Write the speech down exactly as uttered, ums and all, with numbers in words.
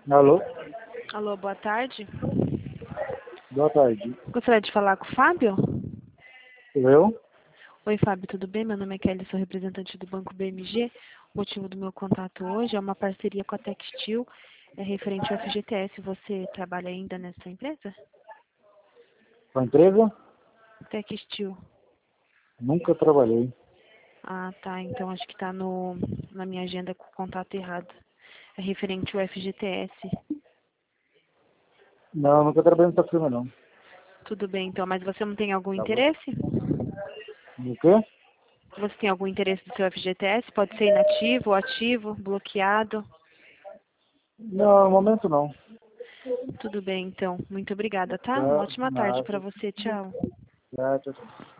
Alô? Alô, boa tarde. Boa tarde. Gostaria de falar com o Fábio? Sou eu? Oi, Fábio, tudo bem? Meu nome é Kelly, sou representante do Banco B M G. O motivo do meu contato hoje é uma parceria com a Textil, é referente ao F G T S. Você trabalha ainda nessa empresa? Com a empresa? Textil. Nunca trabalhei. Ah, tá. Então acho que está no, na minha agenda com o contato errado. É referente ao F G T S. Não, nunca trabalhei nessa firma, não. Tudo bem, então. Mas você não tem algum Tá bom. interesse? No quê? Você tem algum interesse do seu F G T S? Pode ser inativo, ativo, bloqueado. Não, no momento não. Tudo bem, então. Muito obrigada, tá? Uma Tá, ótima tarde para nada. você. Tchau. Tá, tchau, tchau.